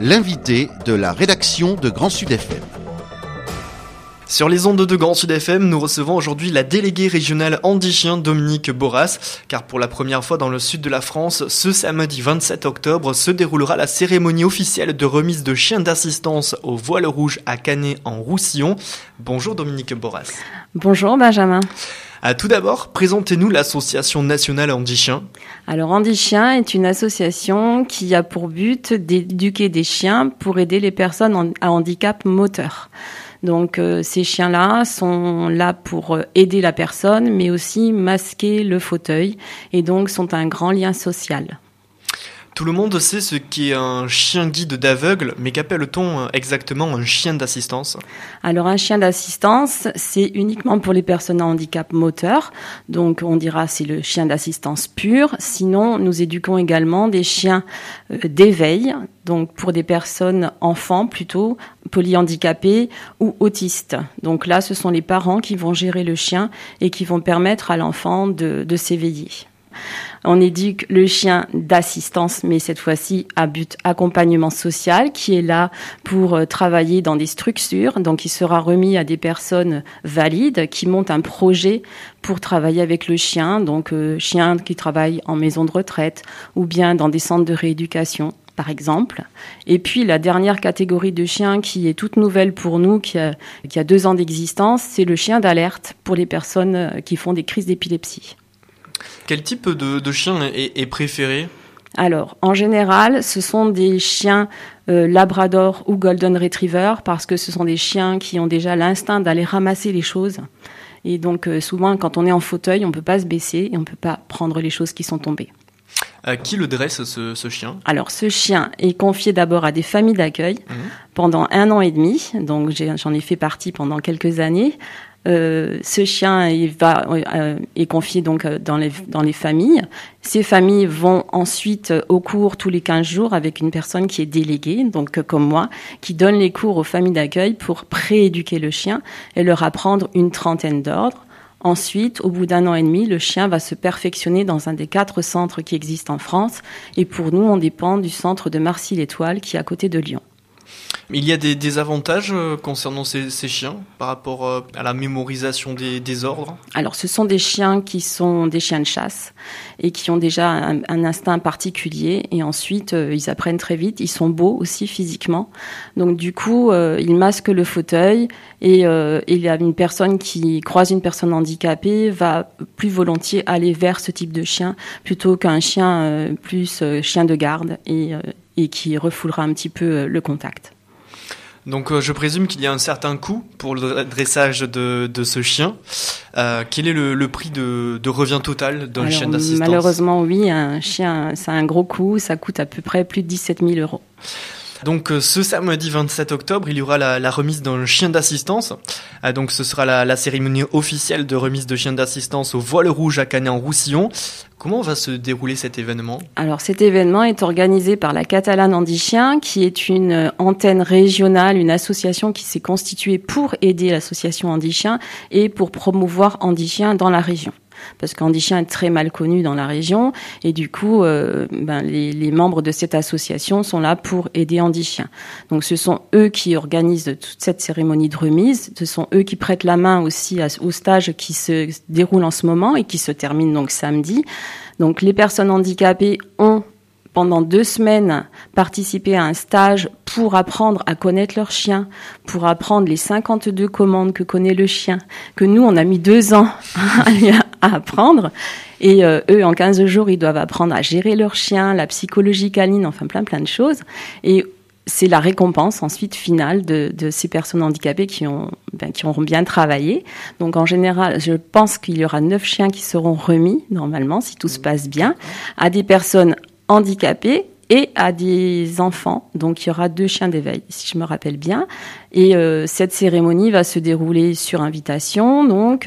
l'invité de la rédaction de Grand Sud FM. Sur les ondes de Grand Sud FM, nous recevons aujourd'hui la déléguée régionale handi-chien Dominique Boras, car pour la première fois dans le sud de la France, ce samedi 27 octobre se déroulera la cérémonie officielle de remise de chiens d'assistance au voile rouge à Canet en Roussillon. Bonjour Dominique Boras. Bonjour Benjamin. Tout d'abord, présentez-nous l'association nationale handi-chien. Alors handi-chien est une association qui a pour but d'éduquer des chiens pour aider les personnes à handicap moteur. Donc ces chiens-là sont là pour aider la personne, mais aussi masquer le fauteuil, et donc sont un grand lien social. Tout le monde sait ce qu'est un chien guide d'aveugle, mais qu'appelle-t-on exactement un chien d'assistance ? Alors un chien d'assistance, c'est uniquement pour les personnes à handicap moteur, donc on dira c'est le chien d'assistance pur. Sinon, nous éduquons également des chiens d'éveil, donc pour des personnes enfants plutôt, polyhandicapés ou autistes. Donc là, ce sont les parents qui vont gérer le chien et qui vont permettre à l'enfant de s'éveiller. On éduque le chien d'assistance, mais cette fois-ci à but accompagnement social, qui est là pour travailler dans des structures. Donc, il sera remis à des personnes valides qui montent un projet pour travailler avec le chien. Donc, chien qui travaille en maison de retraite ou bien dans des centres de rééducation, par exemple. Et puis, la dernière catégorie de chiens qui est toute nouvelle pour nous, qui a 2 ans d'existence, c'est le chien d'alerte pour les personnes qui font des crises d'épilepsie. Quel type de chien est préféré ? Alors, en général, ce sont des chiens labrador ou golden retriever, parce que ce sont des chiens qui ont déjà l'instinct d'aller ramasser les choses. Et donc, souvent, quand on est en fauteuil, on ne peut pas se baisser et on ne peut pas prendre les choses qui sont tombées. Qui le dresse, ce chien ? Alors, ce chien est confié d'abord à des familles d'accueil pendant 1 an et demi. Donc, j'en ai fait partie pendant quelques années. Ce chien est confié donc dans les familles. Ces familles vont ensuite au cours tous les 15 jours avec une personne qui est déléguée, donc comme moi, qui donne les cours aux familles d'accueil pour prééduquer le chien et leur apprendre une trentaine d'ordres. Ensuite, au bout d'1 an et demi, le chien va se perfectionner dans un des 4 centres qui existent en France. Et pour nous, on dépend du centre de Marcy-l'Étoile qui est à côté de Lyon. Il y a des avantages concernant ces chiens par rapport à la mémorisation des ordres ? Alors, ce sont des chiens qui sont des chiens de chasse et qui ont déjà un instinct particulier. Et ensuite, ils apprennent très vite. Ils sont beaux aussi physiquement. Donc, du coup, ils masquent le fauteuil. Et il y a une personne qui croise une personne handicapée va plus volontiers aller vers ce type de chien plutôt qu'un chien plus chien de garde et qui refoulera un petit peu le contact. Donc je présume qu'il y a un certain coût pour le dressage de ce chien. Quel est le prix de revient total d'un chien d'assistance ? Malheureusement, oui, un chien, ça a un gros coût. Ça coûte à peu près plus de 17 000 €. Donc ce samedi 27 octobre, il y aura la remise d'un chien d'assistance. Donc ce sera la cérémonie officielle de remise de chien d'assistance au voile rouge à Canet en Roussillon. Comment va se dérouler cet événement ? Alors cet événement est organisé par la Catalane Handi-Chien, qui est une antenne régionale, une association qui s'est constituée pour aider l'association Handi-Chien et pour promouvoir Handi-Chien dans la région. Parce qu'Handi-Chien est très mal connu dans la région et du coup, les membres de cette association sont là pour aider Handi-Chien. Donc ce sont eux qui organisent toute cette cérémonie de remise, ce sont eux qui prêtent la main aussi au stage qui se déroule en ce moment et qui se termine donc samedi. Donc les personnes handicapées ont pendant 2 semaines participé à un stage pour apprendre à connaître leur chien, pour apprendre les 52 commandes que connaît le chien, que nous, on a mis 2 ans à apprendre. Et eux, en 15 jours, ils doivent apprendre à gérer leur chien, la psychologie canine, enfin plein de choses. Et c'est la récompense ensuite finale de ces personnes handicapées qui auront bien travaillé. Donc en général, je pense qu'il y aura 9 chiens qui seront remis, normalement, si tout se passe bien, à des personnes handicapés et à des enfants. Donc, il y aura 2 chiens d'éveil, si je me rappelle bien. Et cette cérémonie va se dérouler sur invitation. Donc,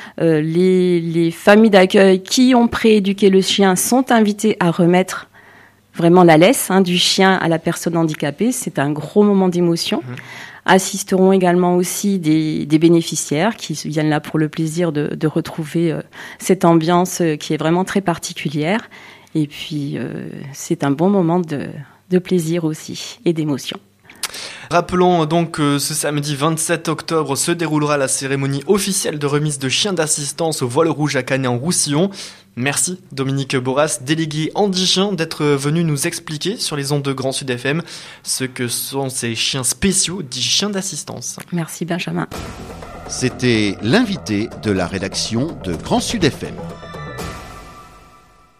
les familles d'accueil qui ont prééduqué le chien sont invitées à remettre vraiment la laisse du chien à la personne handicapée. C'est un gros moment d'émotion. Assisteront également aussi des bénéficiaires qui viennent là pour le plaisir de retrouver cette ambiance qui est vraiment très particulière. Et puis, c'est un bon moment de plaisir aussi et d'émotion. Rappelons donc que ce samedi 27 octobre se déroulera la cérémonie officielle de remise de chiens d'assistance au voile rouge à Canet-en-Roussillon. Merci Dominique Boras, délégué Handi-Chien, d'être venu nous expliquer sur les ondes de Grand Sud FM ce que sont ces chiens spéciaux dits chiens d'assistance. Merci Benjamin. C'était l'invité de la rédaction de Grand Sud FM.